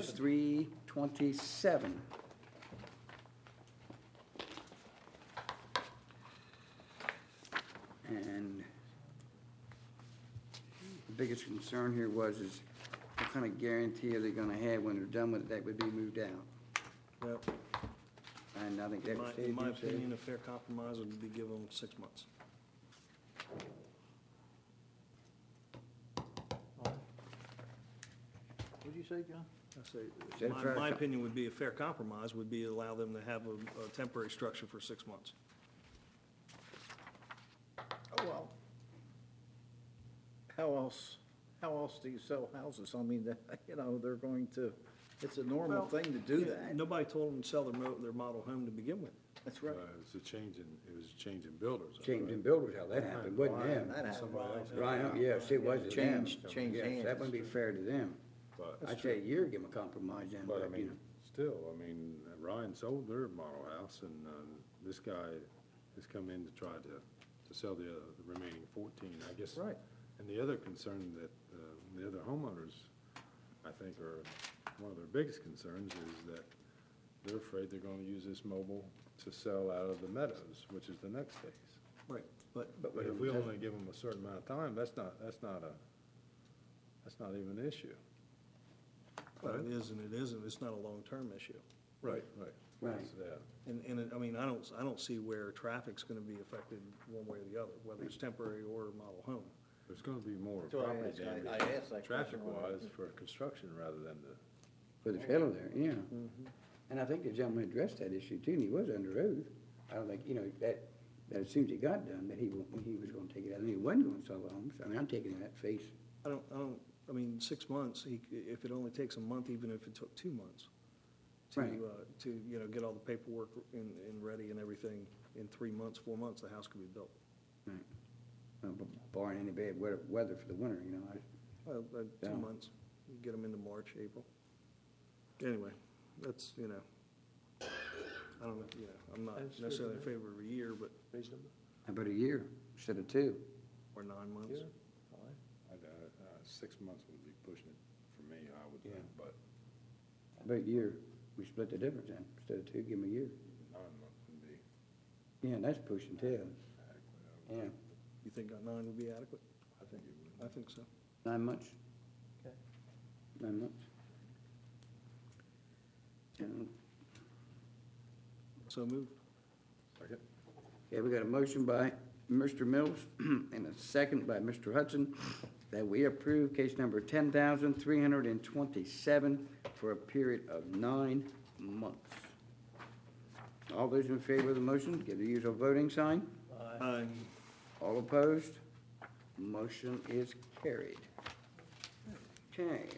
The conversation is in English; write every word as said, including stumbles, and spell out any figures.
is three twenty-seven. And the biggest concern here was is what kind of guarantee are they gonna have when they're done with it, that would be moved out? Yep. And I think In that my, was in my stated, you said- opinion, a fair compromise would be give them six months. What'd you say, John? I say, Is that a my, fair my com- opinion would be a fair compromise would be allow them to have a, a temporary structure for six months. Oh, well. How else, how else do you sell houses? I mean, you know, they're going to, it's a normal Well, thing to do Yeah, that. Nobody told them to sell their mo, their model home to begin with. That's right. Uh, It was a change in, it was a change in builders. Change in builders, how that happened, wasn't them? That happened. Somebody else. Right, yes, it was them. Change, change Yes, hands. that wouldn't be fair to them. But, I'd say a year, give them a compromise then, but I but, you mean, know. still, I mean, Ryan sold their model house and, uh, this guy has come in to try to, to sell the, uh, the remaining fourteen, I guess. Right. And the other concern that, uh, the other homeowners, I think, are, one of their biggest concerns is that they're afraid they're gonna use this mobile to sell out of the meadows, which is the next phase. Right. But, But But if wait, we that's- only give them a certain amount of time, that's not, that's not a, that's not even an issue. but it is and it isn't, it's not a long-term issue. Right, right. Right. That's- yeah. And, and, it- I mean, I don't, I don't see where traffic's gonna be affected one way or the other, whether it's temporary or model home. There's gonna be more That's why I property asked- I- damage, I asked that question. traffic-wise, for construction rather than the, For the trailer there, yeah. Mm-hmm. And I think the gentleman addressed that issue too, and he was under oath. I don't think, you know, that, that as soon as it got done, that he, wa- he was gonna take it out, and he wasn't gonna sell the homes. I mean, I'm taking that face. I don't, I don't, I mean, six months, he, c- if it only takes a month, even if it took two months to, Right. uh, to, you know, get all the paperwork in, in ready and everything, in three months, four months, the house could be built. Right. Uh, b- Barring any bad weather, weather for the winter, you know, I, Well, uh, Yeah. two months, You get them into March, April. Anyway, that's, you know, I don't know, you know, I'm not That's good, necessarily in man. favor of a year, but, Reasonable. how about a year instead of two? or nine months. Yeah, fine. I, uh, uh, six months would be pushing it for me, I would think, Yeah. but How about a year? We split the difference then. Instead of two, give them a year. nine months would be Yeah, that's pushing too. adequate. I would- Yeah, You think a nine would be adequate? I think it would. I think so. nine months, Okay. nine months. Yeah. So moved. Second? Okay, we got a motion by Mister Mills and a second by Mister Hudson that we approve case number ten thousand three hundred and twenty-seven for a period of nine months. All those in favor of the motion, give the usual voting sign. Aye. Aye. All opposed? Motion is carried. Okay.